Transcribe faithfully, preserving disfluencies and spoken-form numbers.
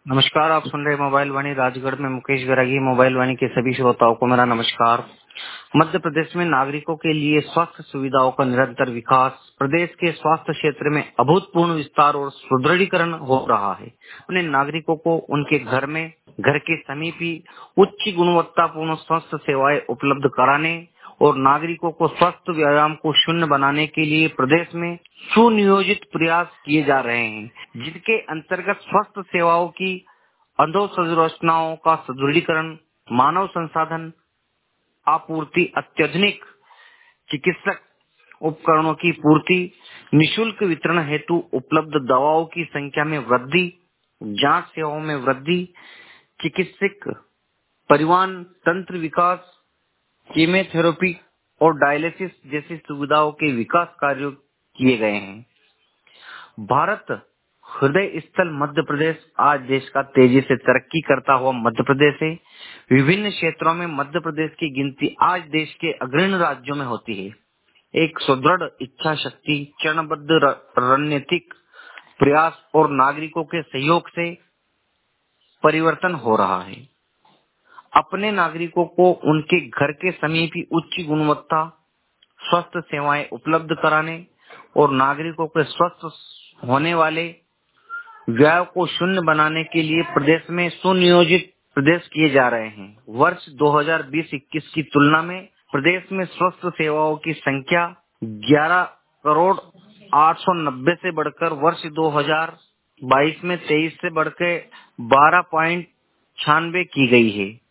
नमस्कार, आप सुन रहे मोबाइल वाणी राजगढ़ में मुकेश बैरागी। मोबाइल वाणी के सभी श्रोताओं को मेरा नमस्कार। मध्य प्रदेश में नागरिकों के लिए स्वास्थ्य सुविधाओं का निरंतर विकास, प्रदेश के स्वास्थ्य क्षेत्र में अभूतपूर्व विस्तार और सुदृढ़ीकरण हो रहा है। अपने नागरिकों को उनके घर में, घर के समीप ही उच्च गुणवत्तापूर्ण स्वास्थ्य सेवाएं उपलब्ध कराने और नागरिकों को स्वस्थ व्यायाम को शून्य बनाने के लिए प्रदेश में सुनियोजित प्रयास किए जा रहे हैं, जिनके अंतर्गत स्वास्थ्य सेवाओं की अधोसंरचनाओं का सुदृढ़ीकरण, मानव संसाधन आपूर्ति, अत्याधुनिक चिकित्सक उपकरणों की पूर्ति, निशुल्क वितरण हेतु उपलब्ध दवाओं की संख्या में वृद्धि, जांच सेवाओं में वृद्धि, चिकित्सक परिवहन तंत्र विकास, कीमोथेरेपी और डायलिसिस जैसी सुविधाओं के विकास कार्य किए गए हैं। भारत हृदय स्थल मध्य प्रदेश आज देश का तेजी से तरक्की करता हुआ मध्य प्रदेश है। विभिन्न क्षेत्रों में मध्य प्रदेश की गिनती आज देश के अग्रणी राज्यों में होती है। एक सुदृढ़ इच्छा शक्ति, चरणबद्ध र- रणनीतिक प्रयास और नागरिकों के सहयोग से परिवर्तन हो रहा है। अपने नागरिकों को उनके घर के समीप ही उच्च गुणवत्ता स्वस्थ सेवाएं उपलब्ध कराने और नागरिकों के स्वस्थ होने वाले व्यय को शून्य बनाने के लिए प्रदेश में सुनियोजित प्रदेश किए जा रहे हैं। वर्ष दो हज़ार बीस इक्कीस की तुलना में प्रदेश में स्वास्थ्य सेवाओं की संख्या ग्यारह करोड़ आठ सौ नब्बे से बढ़कर वर्ष दो हज़ार बाईस में तेईस से बढ़कर बारह पॉइंट छियानवे की गई है।